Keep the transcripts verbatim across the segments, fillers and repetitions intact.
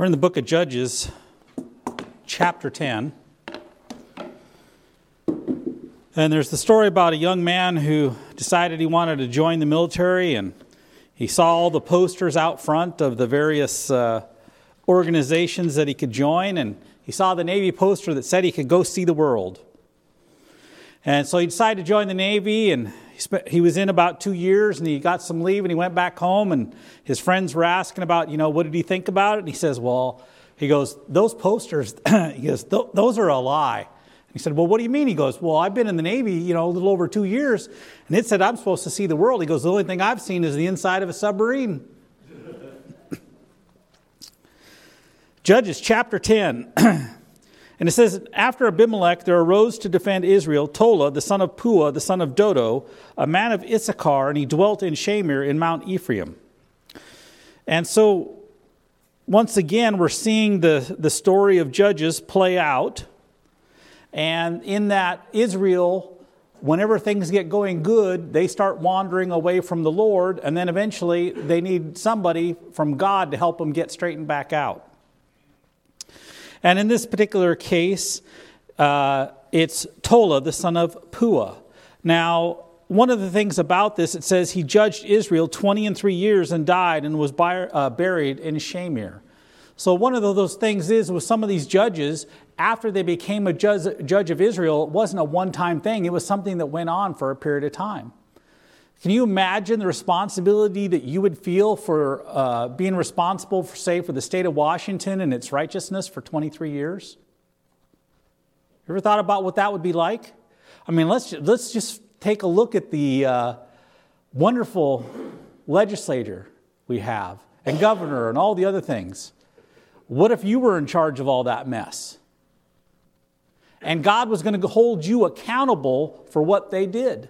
We're in the book of Judges, chapter ten. And there's the story about a young man who decided he wanted to join the military, and he saw all the posters out front of the various uh, organizations that he could join, and he saw the Navy poster that said he could go see the world. And so he decided to join the Navy, and he, spent, he was in about two years, and he got some leave, and he went back home, and his friends were asking about, you know, what did he think about it? And he says, well, he goes, those posters, he goes, those are a lie. And he said, well, what do you mean? He goes, well, I've been in the Navy, you know, a little over two years, and it said I'm supposed to see the world. He goes, the only thing I've seen is the inside of a submarine. Judges chapter ten. And it says, after Abimelech, there arose to defend Israel Tola, the son of Puah, the son of Dodo, a man of Issachar, and he dwelt in Shamir in Mount Ephraim. And so, once again, we're seeing the, the story of Judges play out. And in that, Israel, whenever things get going good, they start wandering away from the Lord, and then eventually they need somebody from God to help them get straightened back out. And in this particular case, uh, it's Tola, the son of Puah. Now, one of the things about this, it says he judged Israel twenty and three years and died and was by, uh, buried in Shamir. So one of those things is with some of these judges, after they became a judge, judge of Israel, it wasn't a one-time thing. It was something that went on for a period of time. Can you imagine the responsibility that you would feel for uh, being responsible, for, say, for the state of Washington and its righteousness for twenty-three years? You ever thought about what that would be like? I mean, let's let's just take a look at the uh, wonderful legislature we have, and governor, and all the other things. What if you were in charge of all that mess? And God was going to hold you accountable for what they did.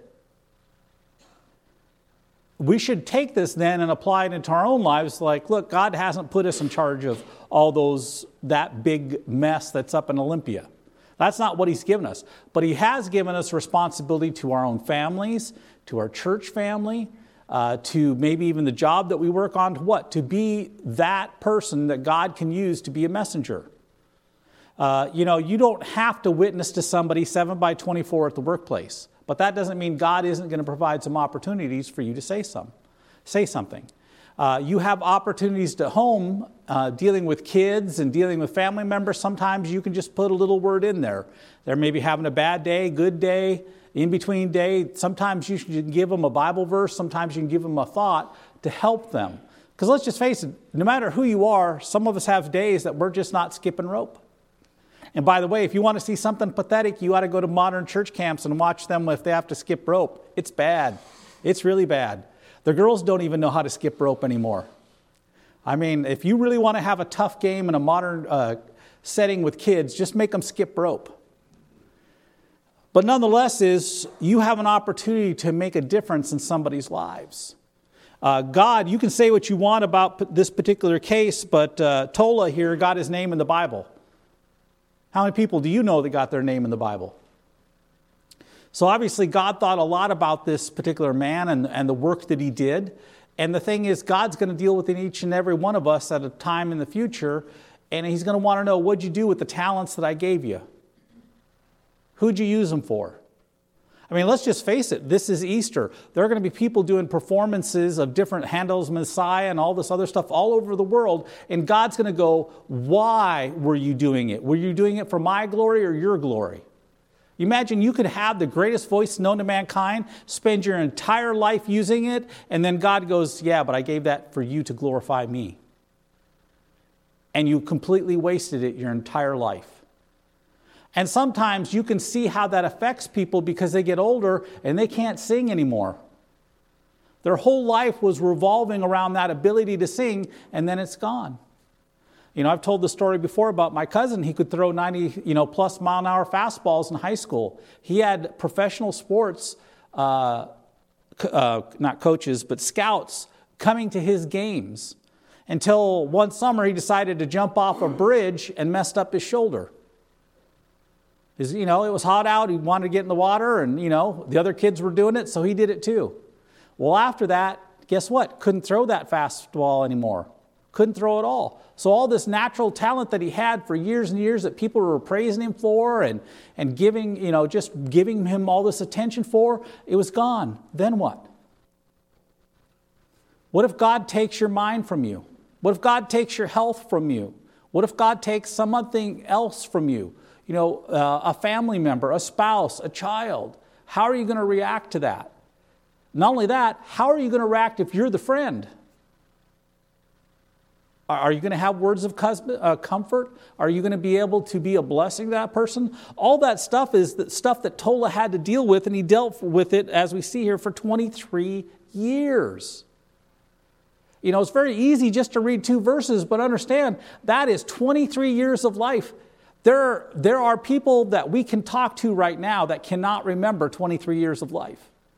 We should take this then and apply it into our own lives. Like, look, God hasn't put us in charge of all those, that big mess that's up in Olympia. That's not what He's given us. But He has given us responsibility to our own families, to our church family, uh, to maybe even the job that we work on. To what? To be that person that God can use to be a messenger. Uh, you know, you don't have to witness to somebody seven by twenty-four at the workplace. But that doesn't mean God isn't going to provide some opportunities for you to say some, say something. Uh, you have opportunities at home uh, dealing with kids and dealing with family members. Sometimes you can just put a little word in there. They're maybe having a bad day, good day, in-between day. Sometimes you can give them a Bible verse. Sometimes you can give them a thought to help them. Because let's just face it, no matter who you are, some of us have days that we're just not skipping rope. And by the way, if you want to see something pathetic, you ought to go to modern church camps and watch them if they have to skip rope. It's bad. It's really bad. The girls don't even know how to skip rope anymore. I mean, if you really want to have a tough game in a modern uh, setting with kids, just make them skip rope. But nonetheless, is you have an opportunity to make a difference in somebody's lives. Uh, God, you can say what you want about this particular case, but uh, Tola here got his name in the Bible. How many people do you know that got their name in the Bible? So obviously God thought a lot about this particular man and, and the work that he did. And the thing is, God's going to deal with each and every one of us at a time in the future. And He's going to want to know, what'd you do with the talents that I gave you? Who'd you use them for? I mean, let's just face it. This is Easter. There are going to be people doing performances of different Handel's Messiah and all this other stuff all over the world. And God's going to go, why were you doing it? Were you doing it for my glory or your glory? You imagine you could have the greatest voice known to mankind, spend your entire life using it, and then God goes, yeah, but I gave that for you to glorify me. And you completely wasted it your entire life. And sometimes you can see how that affects people because they get older and they can't sing anymore. Their whole life was revolving around that ability to sing, and then it's gone. You know, I've told the story before about my cousin. He could throw ninety, you know, plus mile an hour fastballs in high school. He had professional sports, uh, uh, not coaches, but scouts coming to his games until one summer he decided to jump off a bridge and messed up his shoulder. Is, you know, it was hot out. He wanted to get in the water, and, you know, the other kids were doing it, so he did it too. Well, after that, guess what? Couldn't throw that fastball anymore. Couldn't throw it all. So all this natural talent that he had for years and years that people were praising him for and, and giving, you know, just giving him all this attention for, it was gone. Then what? What if God takes your mind from you? What if God takes your health from you? What if God takes something else from you? You know, uh, a family member, a spouse, a child. How are you going to react to that? Not only that, how are you going to react if you're the friend? Are you going to have words of comfort? Are you going to be able to be a blessing to that person? All that stuff is the stuff that Tola had to deal with, and he dealt with it, as we see here, for twenty-three years. You know, it's very easy just to read two verses, but understand that is twenty-three years of life. There, there are people that we can talk to right now that cannot remember twenty-three years of life.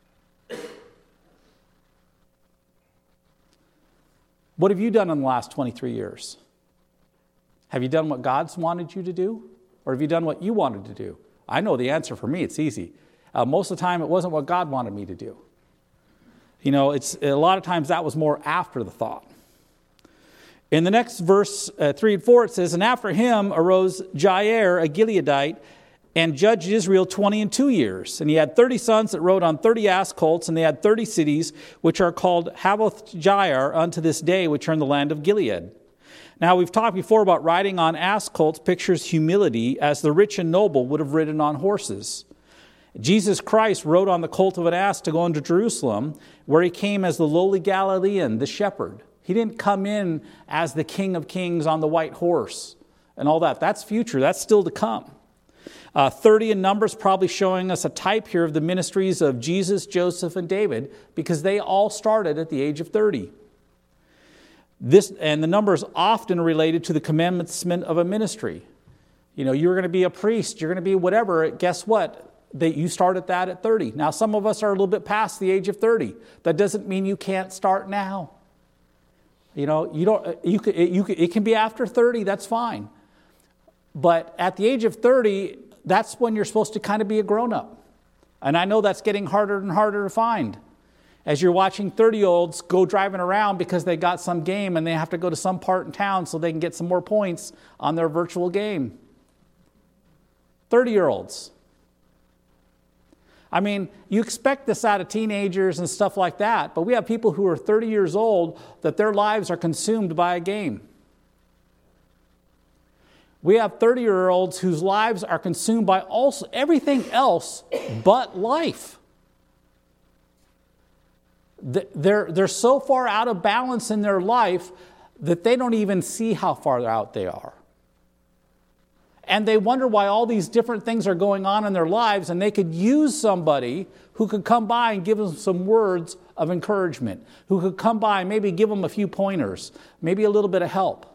What have you done in the last twenty-three years? Have you done what God's wanted you to do? Or have you done what you wanted to do? I know the answer for me, it's easy. Uh, most of the time, it wasn't what God wanted me to do. You know, it's a lot of times that was more after the thought. In the next verse, uh, three and four, it says, "And after him arose Jair, a Gileadite, and judged Israel twenty and two years. And he had thirty sons that rode on thirty ass colts, and they had thirty cities, which are called Havoth Jair unto this day, which are in the land of Gilead." Now, we've talked before about riding on ass colts pictures humility, as the rich and noble would have ridden on horses. Jesus Christ rode on the colt of an ass to go into Jerusalem, where he came as the lowly Galilean, the shepherd. He didn't come in as the King of Kings on the white horse and all that. That's future. That's still to come. Uh, thirty in numbers, probably showing us a type here of the ministries of Jesus, Joseph, and David, because they all started at the age of thirty. This, and the number is often related to the commencement of a ministry. You know, you're going to be a priest, you're going to be whatever. Guess what? That you start at that at thirty. Now, some of us are a little bit past the age of thirty. That doesn't mean you can't start now. You know, you don't. You could. You could, it can be after thirty. That's fine. But at the age of thirty, that's when you're supposed to kind of be a grown-up. And I know that's getting harder and harder to find. As you're watching thirty-year-olds go driving around because they got some game and they have to go to some part in town so they can get some more points on their virtual game. thirty-year-olds. I mean, you expect this out of teenagers and stuff like that, but we have people who are thirty years old that their lives are consumed by a game. We have thirty-year-olds whose lives are consumed by also everything else but life. They're, they're so far out of balance in their life that they don't even see how far out they are. And they wonder why all these different things are going on in their lives, and they could use somebody who could come by and give them some words of encouragement, who could come by and maybe give them a few pointers, maybe a little bit of help.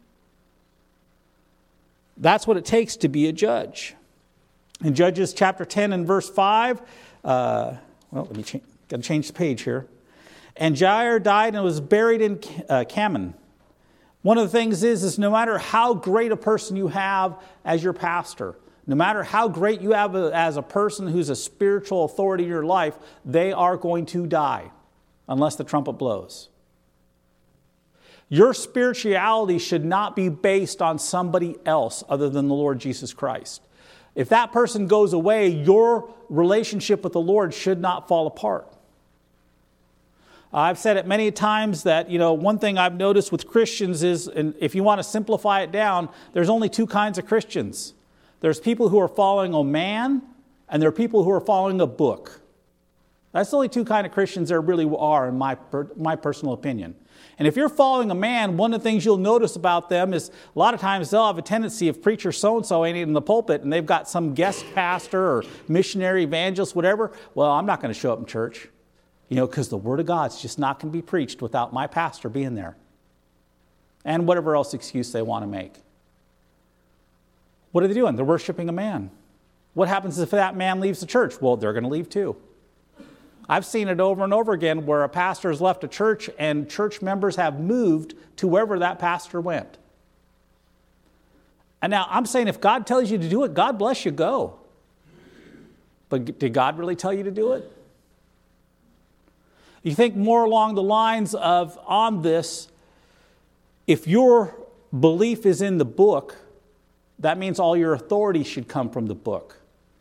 That's what it takes to be a judge. In Judges chapter ten and verse five, uh, well, let me change, got to change the page here. "And Jair died and was buried in uh, Kaman." One of the things is, is no matter how great a person you have as your pastor, no matter how great you have a, as a person who's a spiritual authority in your life, they are going to die unless the trumpet blows. Your spirituality should not be based on somebody else other than the Lord Jesus Christ. If that person goes away, your relationship with the Lord should not fall apart. I've said it many times that, you know, one thing I've noticed with Christians is, and if you want to simplify it down, there's only two kinds of Christians. There's people who are following a man, and there are people who are following a book. That's the only two kind of Christians there really are, in my my personal opinion. And if you're following a man, one of the things you'll notice about them is a lot of times they'll have a tendency, if preacher so-and-so ain't in the pulpit and they've got some guest pastor or missionary evangelist, whatever, well, I'm not going to show up in church. You know, because the Word of God's just not going to be preached without my pastor being there. And whatever else excuse they want to make. What are they doing? They're worshiping a man. What happens if that man leaves the church? Well, they're going to leave too. I've seen it over and over again where a pastor has left a church and church members have moved to wherever that pastor went. And now I'm saying if God tells you to do it, God bless you, go. But did God really tell you to do it? You think more along the lines of, on this, if your belief is in the book, that means all your authority should come from the book.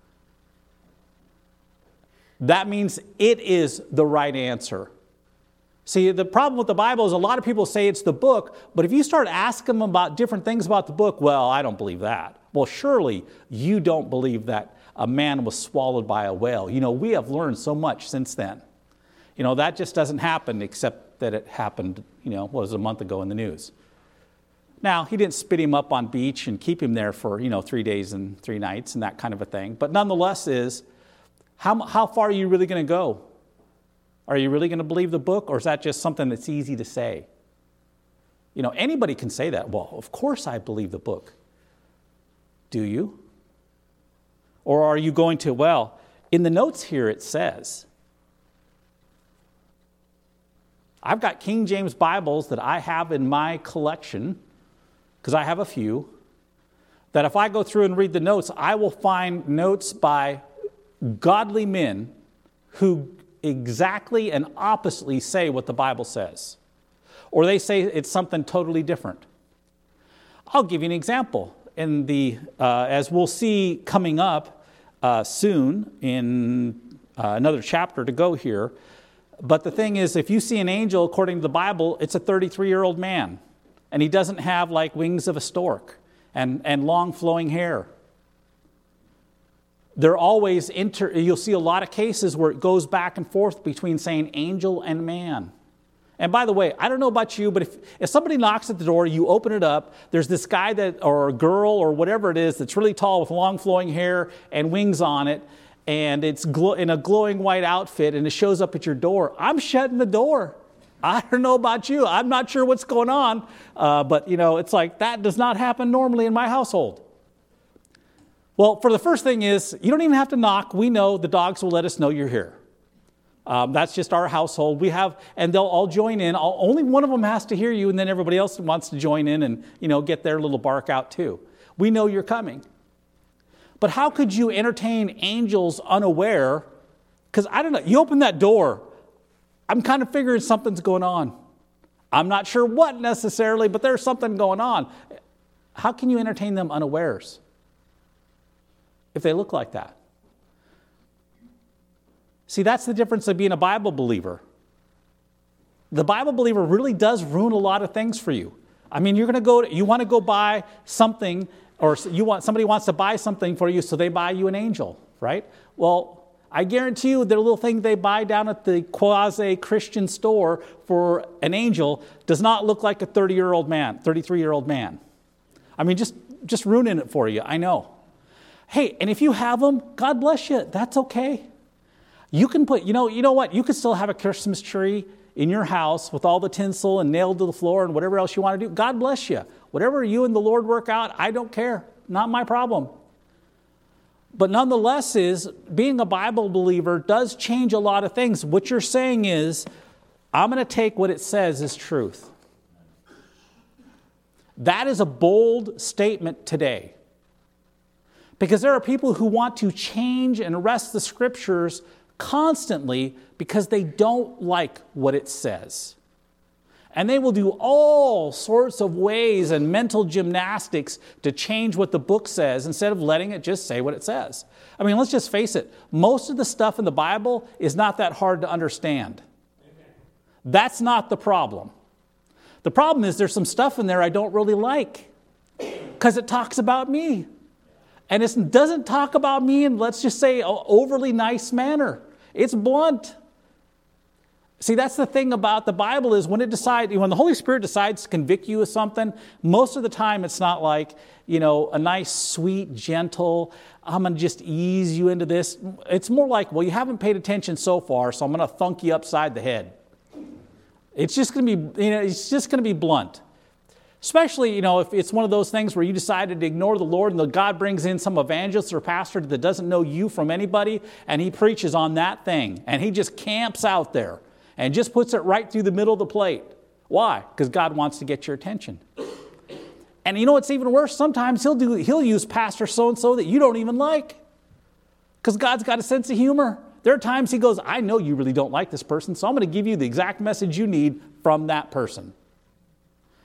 That means it is the right answer. See, the problem with the Bible is a lot of people say it's the book, but if you start asking them about different things about the book, well, I don't believe that. Well, surely you don't believe that a man was swallowed by a whale. You know, we have learned so much since then. You know, that just doesn't happen except that it happened, you know, what was it, a month ago in the news. Now, he didn't spit him up on beach and keep him there for, you know, three days and three nights and that kind of a thing. But nonetheless is, how, how far are you really going to go? Are you really going to believe the book, or is that just something that's easy to say? You know, anybody can say that. Well, of course I believe the book. Do you? Or are you going to, well, in the notes here it says, I've got King James Bibles that I have in my collection, because I have a few, that if I go through and read the notes, I will find notes by godly men who exactly and oppositely say what the Bible says. Or they say it's something totally different. I'll give you an example. In the, uh, as we'll see coming up uh, soon in uh, another chapter to go here, but the thing is, if you see an angel, according to the Bible, it's a thirty-three-year-old man. And he doesn't have like wings of a stork and, and long flowing hair. They're always, inter, you'll see a lot of cases where it goes back and forth between saying angel and man. And by the way, I don't know about you, but if, if somebody knocks at the door, you open it up, there's this guy that, or a girl or whatever it is that's really tall with long flowing hair and wings on it, and it's glo- in a glowing white outfit, and it shows up at your door, I'm shutting the door. I don't know about you. I'm not sure what's going on. Uh, but, you know, it's like that does not happen normally in my household. Well, for the first thing is, you don't even have to knock. We know the dogs will let us know you're here. Um, that's just our household. We have, and they'll all join in. I'll, only one of them has to hear you, and then everybody else wants to join in and, you know, get their little bark out too. We know you're coming. But how could you entertain angels unaware? Because I don't know, you open that door, I'm kind of figuring something's going on. I'm not sure what necessarily, but there's something going on. How can you entertain them unawares if they look like that? See, that's the difference of being a Bible believer. The Bible believer really does ruin a lot of things for you. I mean, you're going to go, you want to go buy something, or you want somebody wants to buy something for you, so they buy you an angel, right? Well, I guarantee you the little thing they buy down at the quasi-Christian store for an angel does not look like a thirty-year-old man, thirty-three-year-old man. I mean, just, just ruining it for you, I know. Hey, and if you have them, God bless you, that's okay. You can put, you know, you know what? You could still have a Christmas tree in your house with all the tinsel and nailed to the floor and whatever else you want to do. God bless you. Whatever you and the Lord work out, I don't care. Not my problem. But nonetheless is, being a Bible believer does change a lot of things. What you're saying is, I'm going to take what it says as truth. That is a bold statement today. Because there are people who want to change and wrest the scriptures constantly because they don't like what it says. And they will do all sorts of ways and mental gymnastics to change what the book says instead of letting it just say what it says. I mean, let's just face it. Most of the stuff in the Bible is not that hard to understand. That's not the problem. The problem is there's some stuff in there I don't really like because it talks about me. And it doesn't talk about me in, let's just say, an overly nice manner. It's blunt. See, that's the thing about the Bible is when it decides, when the Holy Spirit decides to convict you of something, most of the time it's not like, you know, a nice, sweet, gentle, I'm going to just ease you into this. It's more like, well, you haven't paid attention so far, so I'm going to thunk you upside the head. It's just going to be, you know, it's just going to be blunt. Especially, you know, if it's one of those things where you decided to ignore the Lord and the God brings in some evangelist or pastor that doesn't know you from anybody, and he preaches on that thing, and he just camps out there and just puts it right through the middle of the plate. Why? Because God wants to get your attention. And you know what's even worse? Sometimes he'll do he'll use pastor so-and-so that you don't even like. Because God's got a sense of humor. There are times he goes, I know you really don't like this person, so I'm going to give you the exact message you need from that person.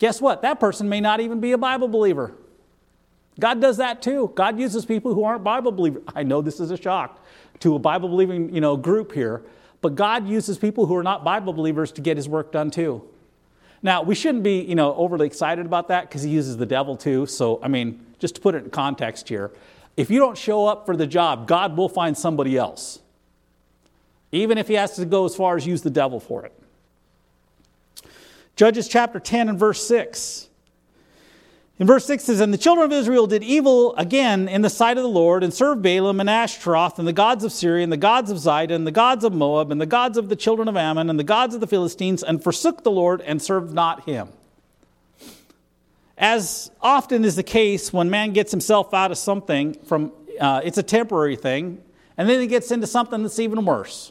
guess what? That person may not even be a Bible believer. God does that too. God uses people who aren't Bible believers. I know this is a shock to a Bible believing, you know, group here, but God uses people who are not Bible believers to get his work done too. Now, we shouldn't be, you know, overly excited about that because he uses the devil too. So, I mean, just to put it in context here, if you don't show up for the job, God will find somebody else, even if he has to go as far as use the devil for it. Judges chapter ten and verse six. In verse six says, and the children of Israel did evil again in the sight of the Lord, and served Balaam and Ashtaroth, and the gods of Syria, and the gods of Zidon, and the gods of Moab, and the gods of the children of Ammon, and the gods of the Philistines, and forsook the Lord, and served not him. As often is the case when man gets himself out of something, from uh, it's a temporary thing, and then he gets into something that's even worse.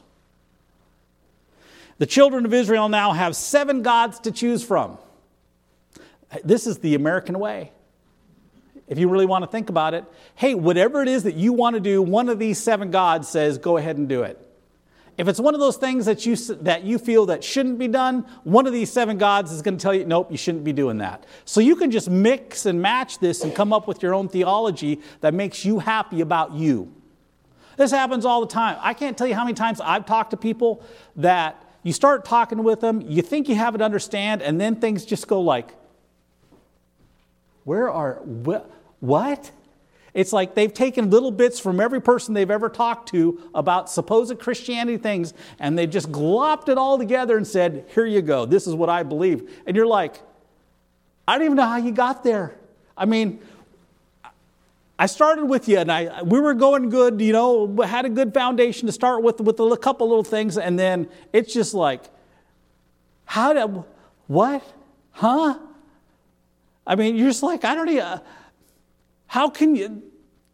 The children of Israel now have seven gods to choose from. This is the American way. If you really want to think about it, hey, whatever it is that you want to do, one of these seven gods says, go ahead and do it. If it's one of those things that you that you feel that shouldn't be done, one of these seven gods is going to tell you, nope, you shouldn't be doing that. So you can just mix and match this and come up with your own theology that makes you happy about you. This happens all the time. I can't tell you how many times I've talked to people that you start talking with them, you think you have it understand, and then things just go like, Where are, wh- what? It's like they've taken little bits from every person they've ever talked to about supposed Christianity things, and they just glopped it all together and said, here you go, this is what I believe. And you're like, I don't even know how you got there. I mean, I started with you, and I we were going good, you know, had a good foundation to start with, with a couple little things, and then it's just like, how did, what? Huh? I mean, you're just like, I don't even, how can you,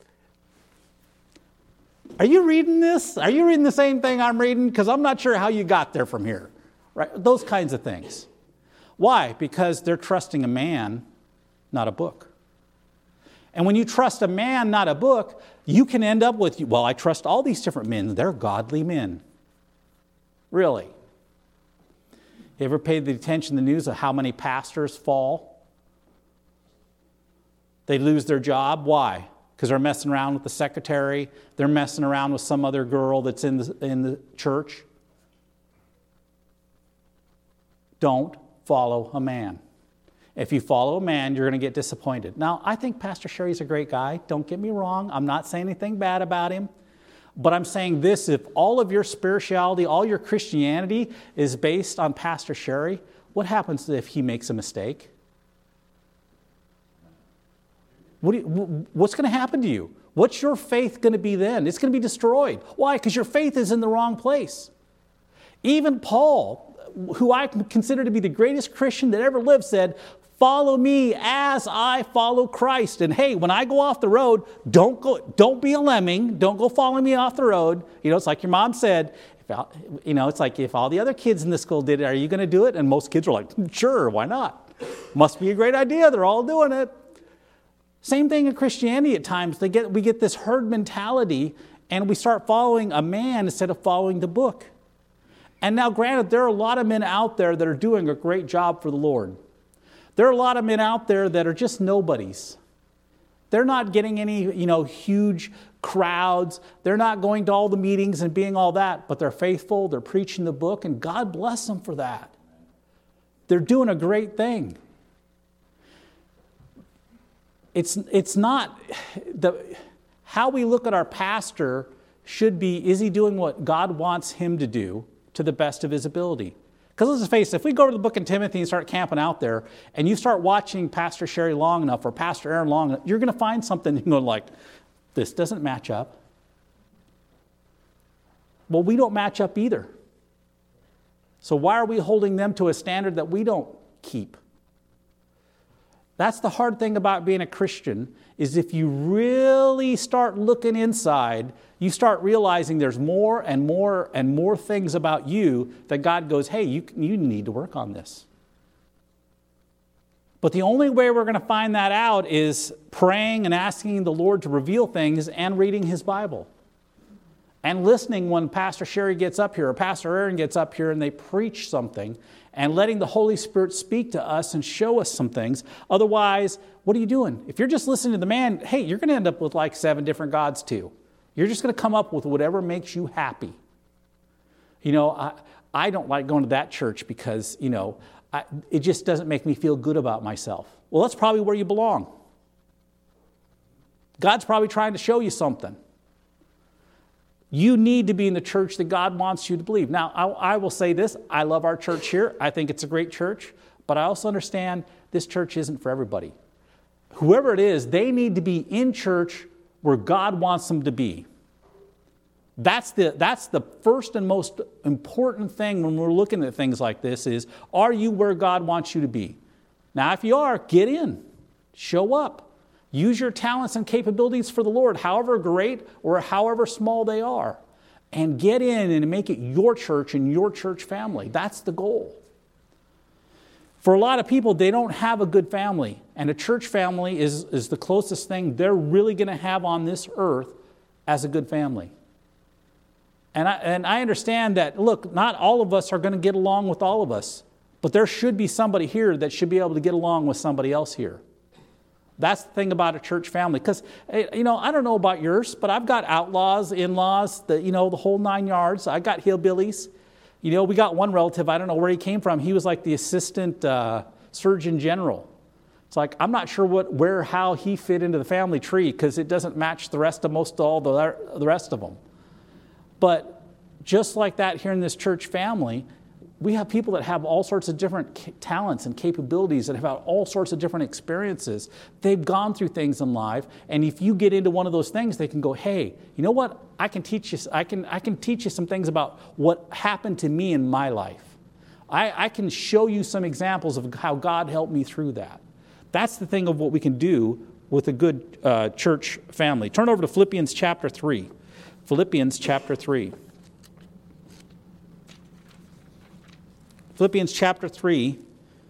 are you reading this? Are you reading the same thing I'm reading? Because I'm not sure how you got there from here, right? Those kinds of things. Why? Because they're trusting a man, not a book. And when you trust a man, not a book, you can end up with, well, I trust all these different men. They're godly men. Really? You ever paid the attention to the news of how many pastors fall? They lose their job. Why? Because they're messing around with the secretary. They're messing around with some other girl that's in the, in the church. Don't follow a man. If you follow a man, you're going to get disappointed. Now, I think Pastor Sherry's a great guy. Don't get me wrong. I'm not saying anything bad about him. But I'm saying this, if all of your spirituality, all your Christianity is based on Pastor Sherry, what happens if he makes a mistake? What do you, what's going to happen to you? What's your faith going to be then? It's going to be destroyed. Why? Because your faith is in the wrong place. Even Paul, who I consider to be the greatest Christian that ever lived, said, follow me as I follow Christ. And hey, when I go off the road, don't go, don't be a lemming. Don't go following me off the road. You know, it's like your mom said, if, you know, it's like if all the other kids in the school did it, are you going to do it? And most kids are like, sure, why not? Must be a great idea. They're all doing it. Same thing in Christianity at times. They get, we get this herd mentality, and we start following a man instead of following the book. And now, granted, there are a lot of men out there that are doing a great job for the Lord. There are a lot of men out there that are just nobodies. They're not getting any, you know, huge crowds. They're not going to all the meetings and being all that, but they're faithful. They're preaching the book, and God bless them for that. They're doing a great thing. It's, it's not, the, how we look at our pastor should be, is he doing what God wants him to do to the best of his ability? Because let's face it, if we go to the book of Timothy and start camping out there, and you start watching Pastor Sherry long enough or Pastor Aaron long enough, you're going to find something and go like, this doesn't match up. Well, we don't match up either. So why are we holding them to a standard that we don't keep? That's the hard thing about being a Christian, is if you really start looking inside, you start realizing there's more and more and more things about you that God goes, hey, you, you need to work on this. But the only way we're going to find that out is praying and asking the Lord to reveal things and reading His Bible. and listening when Pastor Sherry gets up here or Pastor Aaron gets up here and they preach something, and letting the Holy Spirit speak to us and show us some things. Otherwise, what are you doing? If you're just listening to the man, hey, you're going to end up with like seven different gods too. You're just going to come up with whatever makes you happy. You know, I, I don't like going to that church because, you know, I, it just doesn't make me feel good about myself. Well, that's probably where you belong. God's probably trying to show you something. You need to be in the church that God wants you to believe. Now, I, I will say this. I love our church here. I think it's a great church. But I also understand this church isn't for everybody. Whoever it is, they need to be in church where God wants them to be. That's the, that's the first and most important thing when we're looking at things like this is, are you where God wants you to be? Now, if you are, get in. Show up. Use your talents and capabilities for the Lord, however great or however small they are. And get in and make it your church and your church family. That's the goal. For a lot of people, they don't have a good family. And a church family is, is the closest thing they're really going to have on this earth as a good family. And I, and I understand that, look, not all of us are going to get along with all of us. But there should be somebody here that should be able to get along with somebody else here. That's the thing about a church family. Because, you know, I don't know about yours, but I've got outlaws, in-laws, the, you know, the whole nine yards. I got hillbillies. You know, we got one relative, I don't know where he came from. He was like the assistant uh, surgeon general. It's like, I'm not sure what, where, how he fit into the family tree because it doesn't match the rest of most of all the, the rest of them. But just like that here in this church family, we have people that have all sorts of different talents and capabilities that have had all sorts of different experiences. They've gone through things in life, and if you get into one of those things, they can go, hey, you know what? I can teach you, I can, I can teach you some things about what happened to me in my life. I, I can show you some examples of how God helped me through that. That's the thing of what we can do with a good uh, church family. Turn over to Philippians chapter three. Philippians chapter three. Philippians chapter three,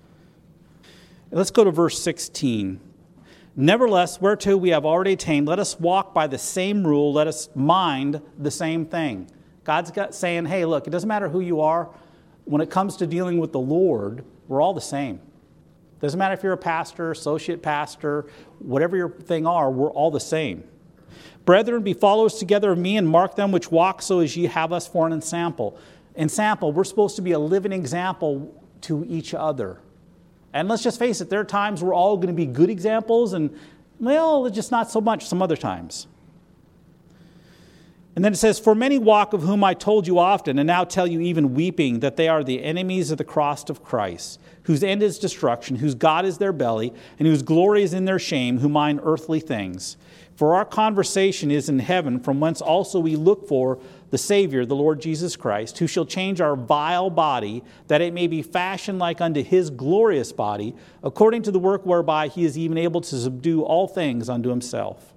let's go to verse sixteen. Nevertheless, whereto we have already attained, let us walk by the same rule, let us mind the same thing. God's got saying, hey, look, it doesn't matter who you are. When it comes to dealing with the Lord, we're all the same. Doesn't matter if you're a pastor, associate pastor, whatever your thing are, we're all the same. Brethren, be followers together of me, and mark them which walk so as ye have us for an ensample. Ensample, we're supposed to be a living example to each other. And let's just face it, there are times we're all going to be good examples and, well, just not so much some other times. And then it says, for many walk of whom I told you often, and now tell you even weeping, that they are the enemies of the cross of Christ, whose end is destruction, whose God is their belly, and whose glory is in their shame, who mind earthly things. For our conversation is in heaven, from whence also we look for the Savior, the Lord Jesus Christ, who shall change our vile body, that it may be fashioned like unto his glorious body, according to the work whereby he is even able to subdue all things unto himself.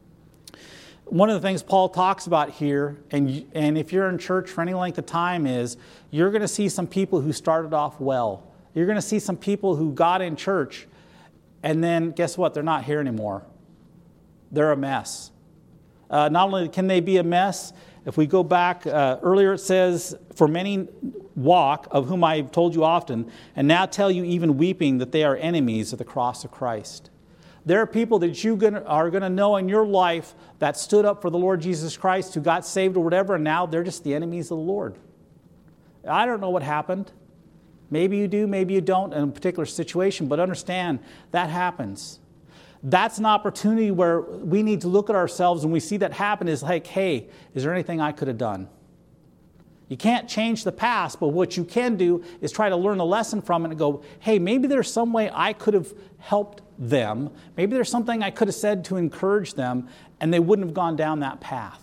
One of the things Paul talks about here, and, and if you're in church for any length of time, is you're going to see some people who started off well. You're going to see some people who got in church, and then guess what? They're not here anymore. They're a mess. Uh, not only can they be a mess, if we go back, uh, earlier it says, for many walk, of whom I have told you often, and now tell you even weeping, that they are enemies of the cross of Christ. There are people that you are going to know in your life that stood up for the Lord Jesus Christ, who got saved or whatever, and now they're just the enemies of the Lord. I don't know what happened. Maybe you do, maybe you don't in a particular situation, but understand that happens. That's an opportunity where we need to look at ourselves and we see that happen is like, hey, is there anything I could have done? You can't change the past, but what you can do is try to learn a lesson from it and go, hey, maybe there's some way I could have helped them. Maybe there's something I could have said to encourage them and they wouldn't have gone down that path.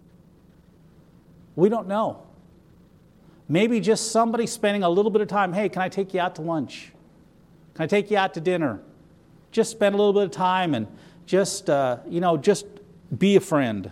We don't know. Maybe just somebody spending a little bit of time, hey, can I take you out to lunch? Can I take you out to dinner? Just spend a little bit of time and just, uh, you know, just be a friend.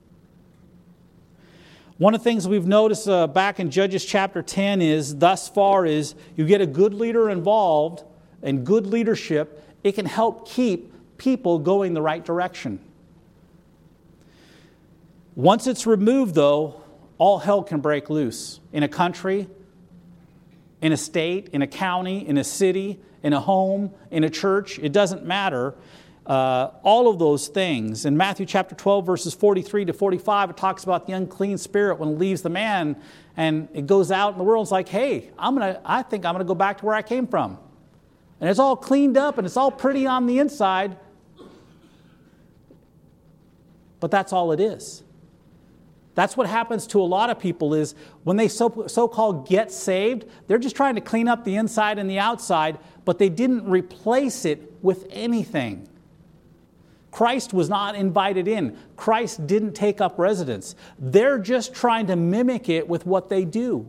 One of the things we've noticed uh, back in Judges chapter ten is, thus far, is you get a good leader involved and good leadership, it can help keep people going the right direction. Once it's removed, though, all hell can break loose in a country, in a state, in a county, in a city, in a home, in a church. It doesn't matter. Uh, all of those things. In Matthew chapter twelve, verses forty-three to forty-five, it talks about the unclean spirit when it leaves the man and it goes out in the world. It's like, hey, I'm gonna, I think I'm going to go back to where I came from. And it's all cleaned up and it's all pretty on the inside. But that's all it is. That's what happens to a lot of people is when they so, so-called get saved, they're just trying to clean up the inside and the outside, but they didn't replace it with anything. Christ was not invited in. Christ didn't take up residence. They're just trying to mimic it with what they do.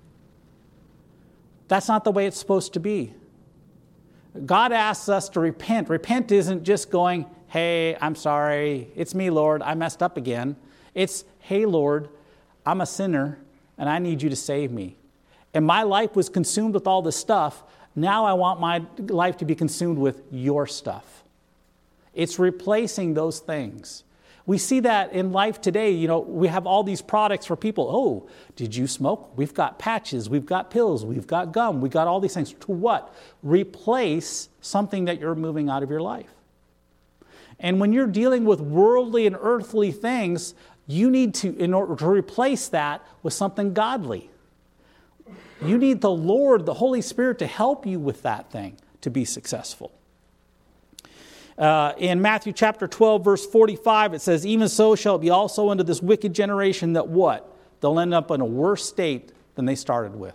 That's not the way it's supposed to be. God asks us to repent. Repent isn't just going, hey, I'm sorry, it's me, Lord, I messed up again. It's, hey, Lord, I'm a sinner and I need you to save me. And my life was consumed with all this stuff. Now I want my life to be consumed with your stuff. It's replacing those things. We see that in life today. You know, we have all these products for people. Oh, did you smoke? We've got patches, we've got pills, we've got gum, we've got all these things. To what? Replace something that you're moving out of your life. And when you're dealing with worldly and earthly things, you need to, in order to replace that with something godly. You need the Lord, the Holy Spirit, to help you with that thing to be successful. Uh, in Matthew chapter twelve, verse forty-five, it says, even so shall it be also unto this wicked generation that what? They'll end up in a worse state than they started with.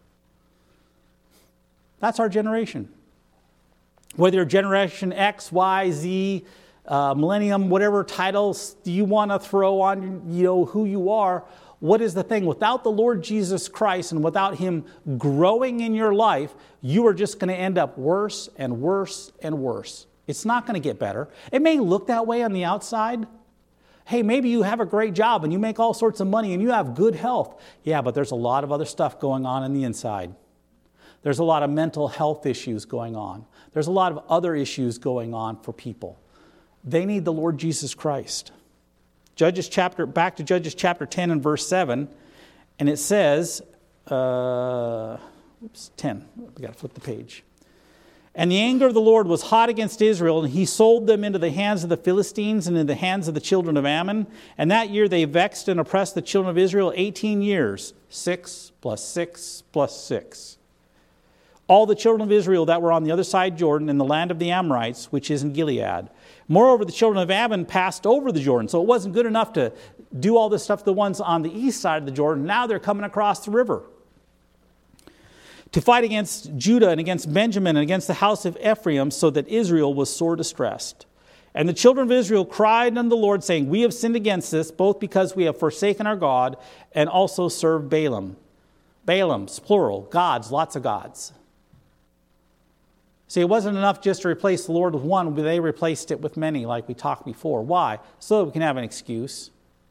That's our generation. Whether you're Generation X, Y, Z, uh, Millennium, whatever titles you want to throw on, you know, who you are, what is the thing? Without the Lord Jesus Christ and without Him growing in your life, you are just going to end up worse and worse and worse. It's not going to get better. It may look that way on the outside. Hey, maybe you have a great job and you make all sorts of money and you have good health. Yeah, but there's a lot of other stuff going on in the inside. There's a lot of mental health issues going on. There's a lot of other issues going on for people. They need the Lord Jesus Christ. Judges chapter, back to Judges chapter ten and verse seven, and it says, uh, oops, ten. We got to flip the page. And the anger of the Lord was hot against Israel, and he sold them into the hands of the Philistines and into the hands of the children of Ammon. And that year they vexed and oppressed the children of Israel eighteen years. Six plus six plus six. All the children of Israel that were on the other side of Jordan in the land of the Amorites, which is in Gilead. Moreover, the children of Ammon passed over the Jordan. So it wasn't good enough to do all this stuff to the ones on the east side of the Jordan. Now they're coming across the river to fight against Judah and against Benjamin and against the house of Ephraim, so that Israel was sore distressed. And the children of Israel cried unto the Lord, saying, we have sinned against this, both because we have forsaken our God and also served Balaam. Balaam's plural, gods, lots of gods. See, it wasn't enough just to replace the Lord with one, but they replaced it with many, like we talked before. Why? So that we can have an excuse.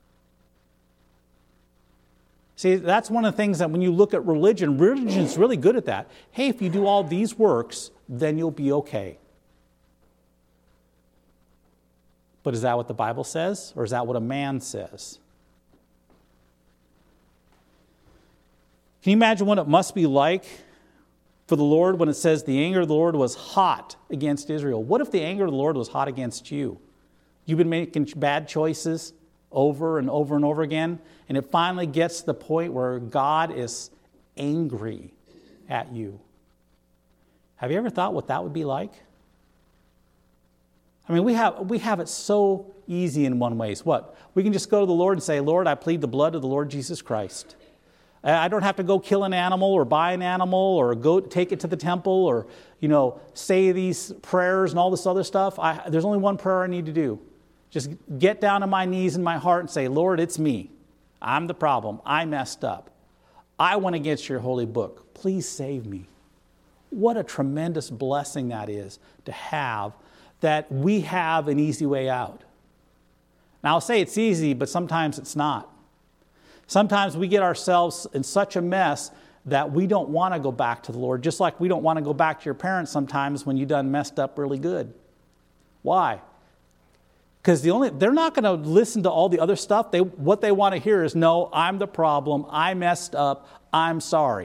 See, that's one of the things that when you look at religion, religion's really good at that. Hey, if you do all these works, then you'll be okay. But is that what the Bible says, or is that what a man says? Can you imagine what it must be like for the Lord when it says the anger of the Lord was hot against Israel? What if the anger of the Lord was hot against you? You've been making bad choices over and over and over again, and it finally gets to the point where God is angry at you. Have you ever thought what that would be like? I mean, we have we have it so easy in one way. What? We can just go to the Lord and say, Lord, I plead the blood of the Lord Jesus Christ. I don't have to go kill an animal or buy an animal or go take it to the temple or, you know, say these prayers and all this other stuff. I, there's only one prayer I need to do. Just get down on my knees in my heart and say, Lord, it's me. I'm the problem. I messed up. I went against your holy book. Please save me. What a tremendous blessing that is to have, that we have an easy way out. Now, I'll say it's easy, but sometimes it's not. Sometimes we get ourselves in such a mess that we don't want to go back to the Lord, just like we don't want to go back to your parents sometimes when you done messed up really good. Why? Because the only they're not going to listen to all the other stuff. They what they want to hear is, no, I'm the problem. I messed up. I'm sorry.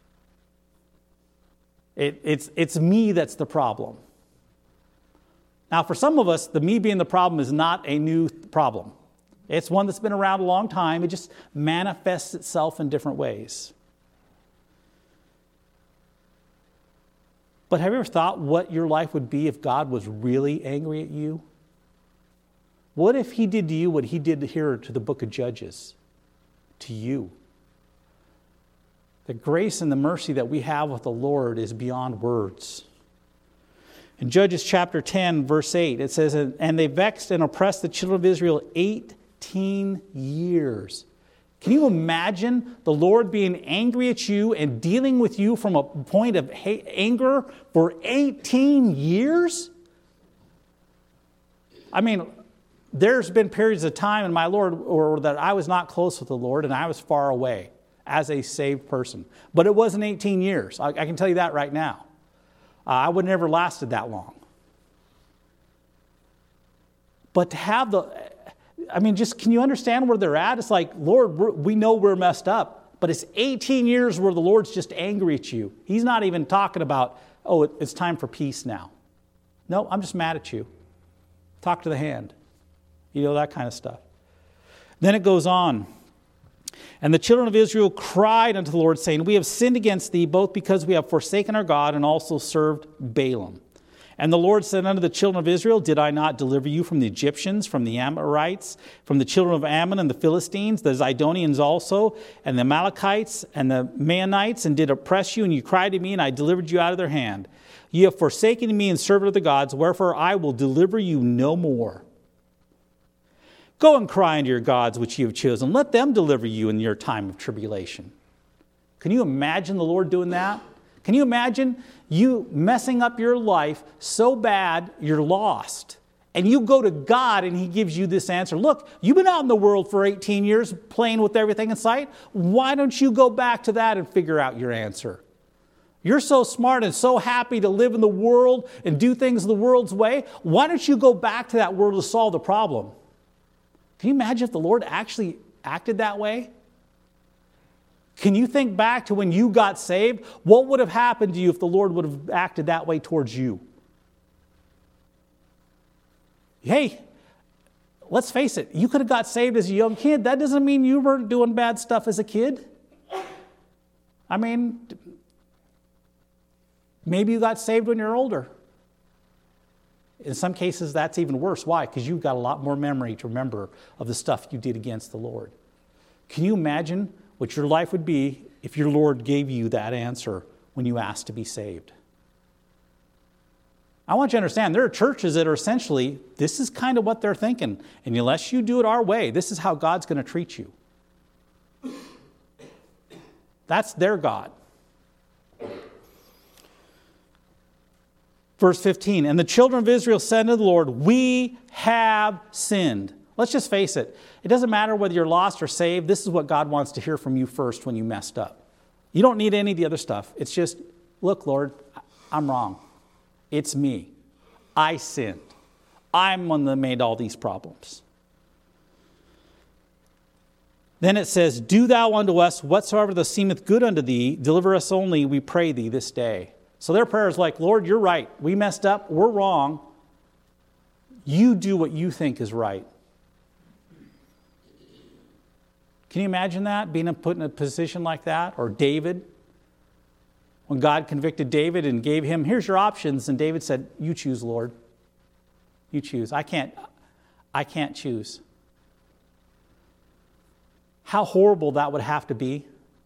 It, it's, it's me that's the problem. Now, for some of us, the me being the problem is not a new problem. It's one that's been around a long time. It just manifests itself in different ways. But have you ever thought what your life would be if God was really angry at you? What if he did to you what he did here to the book of Judges? To you. The grace and the mercy that we have with the Lord is beyond words. In Judges chapter ten, verse eight, it says, and they vexed and oppressed the children of Israel eighteen years. Can you imagine the Lord being angry at you and dealing with you from a point of hate, anger for eighteen years? I mean, there's been periods of time in my Lord or that I was not close with the Lord and I was far away as a saved person. But it wasn't eighteen years. I, I can tell you that right now. Uh, I would never lasted that long. But to have the, I mean, just can you understand where they're at? It's like, Lord, we're, we know we're messed up, but it's eighteen years where the Lord's just angry at you. He's not even talking about, oh, it, it's time for peace now. No, I'm just mad at you. Talk to the hand. You know, that kind of stuff. Then it goes on. And the children of Israel cried unto the Lord, saying, we have sinned against thee, both because we have forsaken our God and also served Balaam. And the Lord said unto the children of Israel, did I not deliver you from the Egyptians, from the Amorites, from the children of Ammon and the Philistines, the Zidonians also, and the Amalekites and the Maonites, and did oppress you, and you cried to me, and I delivered you out of their hand? Ye have forsaken me and served other gods, wherefore I will deliver you no more. Go and cry unto your gods which you have chosen. Let them deliver you in your time of tribulation. Can you imagine the Lord doing that? Can you imagine you messing up your life so bad you're lost? And you go to God and he gives you this answer. Look, you've been out in the world for eighteen years playing with everything in sight. Why don't you go back to that and figure out your answer? You're so smart and so happy to live in the world and do things the world's way. Why don't you go back to that world to solve the problem? Can you imagine if the Lord actually acted that way? Can you think back to when you got saved? What would have happened to you if the Lord would have acted that way towards you? Hey, let's face it. You could have got saved as a young kid. That doesn't mean you weren't doing bad stuff as a kid. I mean, maybe you got saved when you're older. In some cases, that's even worse. Why? Because you've got a lot more memory to remember of the stuff you did against the Lord. Can you imagine what your life would be if your Lord gave you that answer when you asked to be saved? I want you to understand, there are churches that are essentially, this is kind of what they're thinking. And unless you do it our way, this is how God's going to treat you. That's their God. Verse fifteen, and the children of Israel said to the Lord, we have sinned. Let's just face it. It doesn't matter whether you're lost or saved. This is what God wants to hear from you first when you messed up. You don't need any of the other stuff. It's just, look, Lord, I'm wrong. It's me. I sinned. I'm one that made all these problems. Then it says, do thou unto us whatsoever that seemeth good unto thee. Deliver us only, we pray thee, this day. So their prayer is like, Lord, you're right. We messed up. We're wrong. You do what you think is right. Can you imagine that, being put in a position like that? Or David, when God convicted David and gave him, here's your options. And David said, you choose, Lord. You choose. I can't, I can't choose. How horrible that would have to be.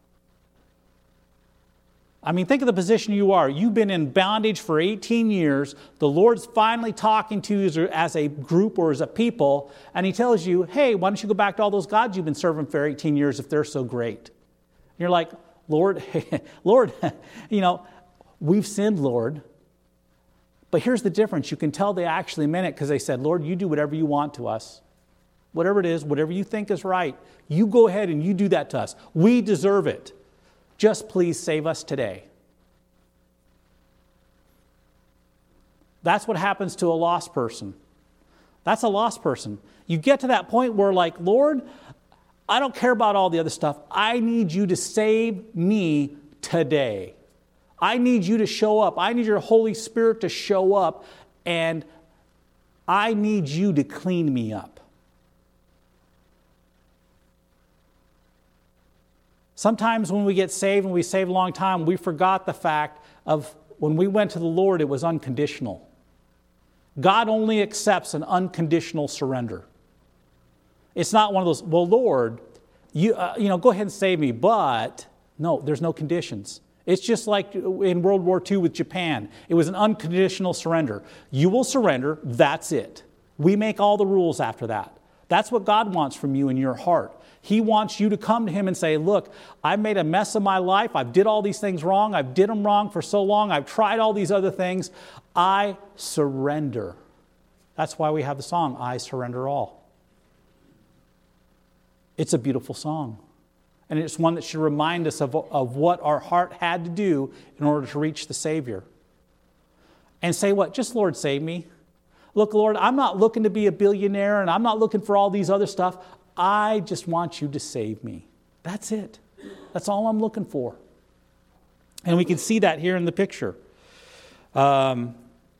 I mean, think of the position you are. You've been in bondage for eighteen years. The Lord's finally talking to you as a group or as a people, and he tells you, hey, why don't you go back to all those gods you've been serving for eighteen years if they're so great? And you're like, Lord, Lord, you know, we've sinned, Lord. But here's the difference. You can tell they actually meant it because they said, Lord, you do whatever you want to us. Whatever it is, whatever you think is right, you go ahead and you do that to us. We deserve it. Just please save us today. That's what happens to a lost person. That's a lost person. You get to that point where like, Lord, I don't care about all the other stuff. I need you to save me today. I need you to show up. I need your Holy Spirit to show up, and I need you to clean me up. Sometimes when we get saved and we save a long time, we forgot the fact of when we went to the Lord, it was unconditional. God only accepts an unconditional surrender. It's not one of those, well, Lord, you, uh, you know, go ahead and save me, but no, there's no conditions. It's just like in World War Two with Japan. It was an unconditional surrender. You will surrender, that's it. We make all the rules after that. That's what God wants from you in your heart. He wants you to come to Him and say, look, I've made a mess of my life. I've did all these things wrong. I've did them wrong for so long. I've tried all these other things. I surrender. That's why we have the song, I Surrender All. It's a beautiful song. And it's one that should remind us of, of what our heart had to do in order to reach the Savior. And say what? Just, Lord, save me. Look, Lord, I'm not looking to be a billionaire and I'm not looking for all these other stuff. I just want you to save me. That's it. That's all I'm looking for. And we can see that here in the picture. Um,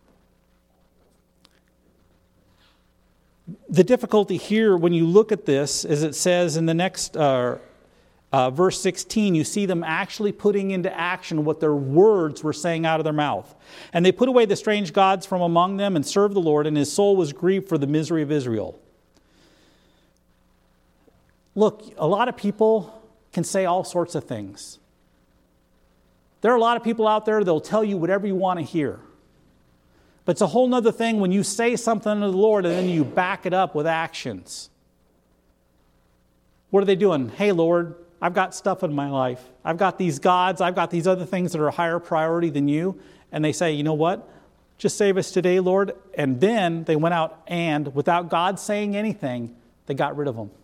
the difficulty here when you look at this is it says in the next uh, uh, verse sixteen, you see them actually putting into action what their words were saying out of their mouth. And they put away the strange gods from among them and served the Lord, and his soul was grieved for the misery of Israel. Look, a lot of people can say all sorts of things. There are a lot of people out there that will tell you whatever you want to hear. But it's a whole other thing when you say something to the Lord and then you back it up with actions. What are they doing? Hey, Lord, I've got stuff in my life. I've got these gods. I've got these other things that are a higher priority than you. And they say, you know what? Just save us today, Lord. And then they went out and, without God saying anything, they got rid of them.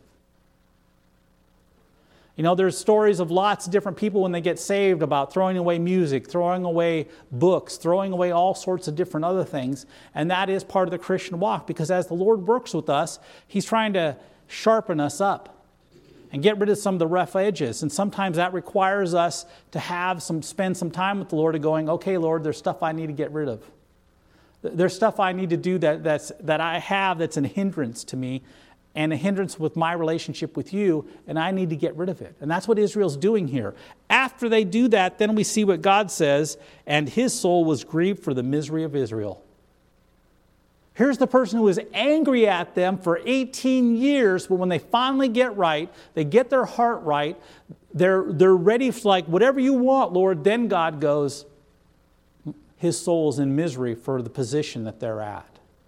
You know, there's stories of lots of different people when they get saved about throwing away music, throwing away books, throwing away all sorts of different other things. And that is part of the Christian walk, because as the Lord works with us, He's trying to sharpen us up and get rid of some of the rough edges. And sometimes that requires us to have some, spend some time with the Lord and going, okay, Lord, there's stuff I need to get rid of. There's stuff I need to do that, that's, that I have that's a hindrance to me, and a hindrance with my relationship with you, and I need to get rid of it. And that's what Israel's doing here. After they do that, then we see what God says, and his soul was grieved for the misery of Israel. Here's the person who was angry at them for eighteen years, but when they finally get right, they get their heart right, they're, they're ready for like, whatever you want, Lord, then God goes, his soul is in misery for the position that they're at.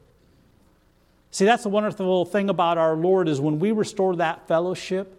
See, that's the wonderful thing about our Lord is when we restore that fellowship,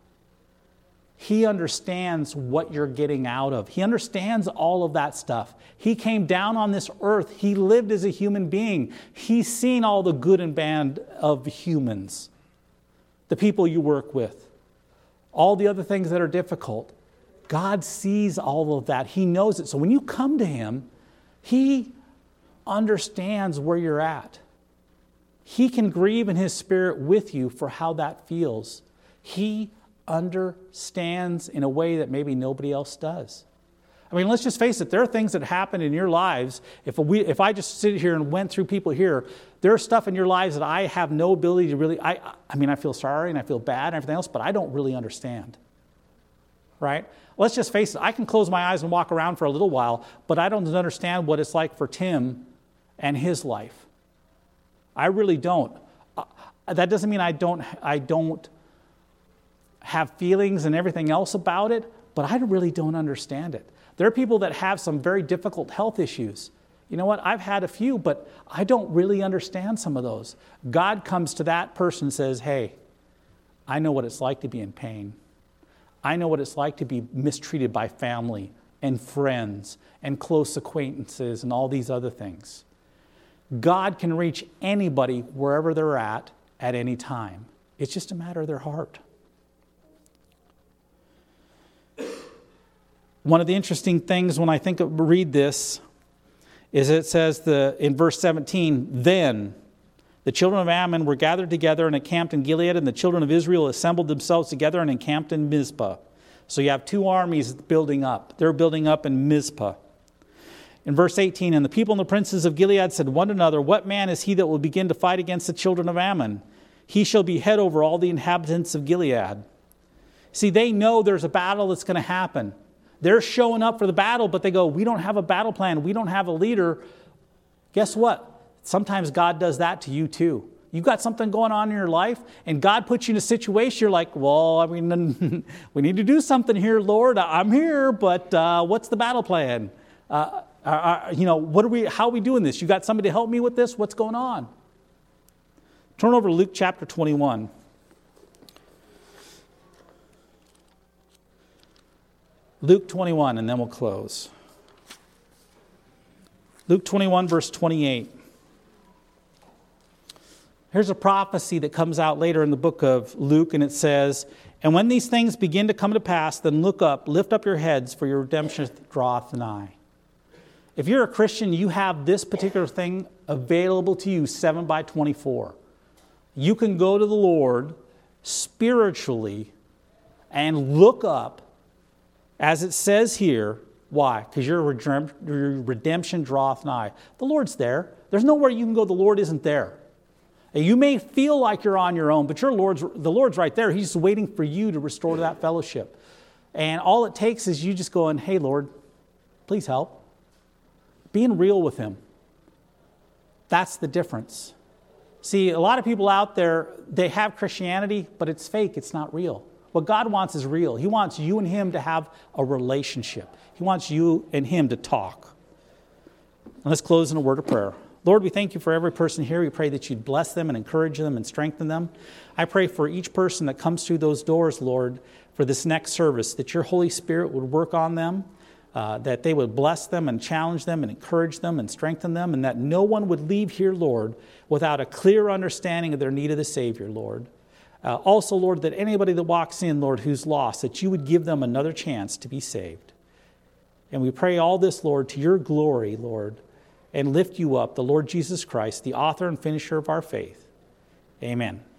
He understands what you're getting out of. He understands all of that stuff. He came down on this earth. He lived as a human being. He's seen all the good and bad of humans, the people you work with, all the other things that are difficult. God sees all of that. He knows it. So when you come to Him, He understands where you're at. He can grieve in His Spirit with you for how that feels. He understands in a way that maybe nobody else does. I mean, let's just face it. There are things that happen in your lives. If we, if I just sit here and went through people here, there's stuff in your lives that I have no ability to really, I, I mean, I feel sorry and I feel bad and everything else, but I don't really understand. Right? Let's just face it. I can close my eyes and walk around for a little while, but I don't understand what it's like for Tim and his life. I really don't. Uh, that doesn't mean I don't, I don't have feelings and everything else about it, but I really don't understand it. There are people that have some very difficult health issues. You know what? I've had a few, but I don't really understand some of those. God comes to that person and says, hey, I know what it's like to be in pain. I know what it's like to be mistreated by family and friends and close acquaintances and all these other things. God can reach anybody wherever they're at at any time. It's just a matter of their heart. One of the interesting things when I think of, read this is it says the in verse seventeen, then The children of Ammon were gathered together and encamped in Gilead, and the children of Israel assembled themselves together and encamped in Mizpah. So you have two armies building up. They're building up in Mizpah. In verse eighteen, and the people and the princes of Gilead said one to another, what man is he that will begin to fight against the children of Ammon? He shall be head over all the inhabitants of Gilead. See, they know there's a battle that's going to happen. They're showing up for the battle, but they go, we don't have a battle plan. We don't have a leader. Guess what? Sometimes God does that to you too. You've got something going on in your life, and God puts you in a situation, you're like, well, I mean, we need to do something here, Lord. I'm here, but uh, what's the battle plan? Uh, uh, you know, what are we? How are we doing this? You got somebody to help me with this? What's going on? Turn over to Luke chapter twenty-one. Luke twenty-one, and then we'll close. Luke twenty-one, verse twenty-eight. Here's a prophecy that comes out later in the book of Luke, and it says, and when these things begin to come to pass, then look up, lift up your heads, for your redemption draweth nigh. If you're a Christian, you have this particular thing available to you seven by twenty-four. You can go to the Lord spiritually and look up, as it says here. Why? Because your redemption draweth nigh. The Lord's there. There's nowhere you can go the Lord isn't there. And you may feel like you're on your own, but your Lord's, the Lord's right there. He's just waiting for you to restore that fellowship. And all it takes is you just going, hey, Lord, please help. Being real with Him. That's the difference. See, a lot of people out there, they have Christianity, but it's fake. It's not real. What God wants is real. He wants you and Him to have a relationship. He wants you and Him to talk. And let's close in a word of prayer. Lord, we thank You for every person here. We pray that You'd bless them and encourage them and strengthen them. I pray for each person that comes through those doors, Lord, for this next service, that Your Holy Spirit would work on them, uh, that they would bless them and challenge them and encourage them and strengthen them, and that no one would leave here, Lord, without a clear understanding of their need of the Savior, Lord. Uh, also, Lord, that anybody that walks in, Lord, who's lost, that You would give them another chance to be saved. And we pray all this, Lord, to Your glory, Lord, and lift You up, the Lord Jesus Christ, the author and finisher of our faith. Amen.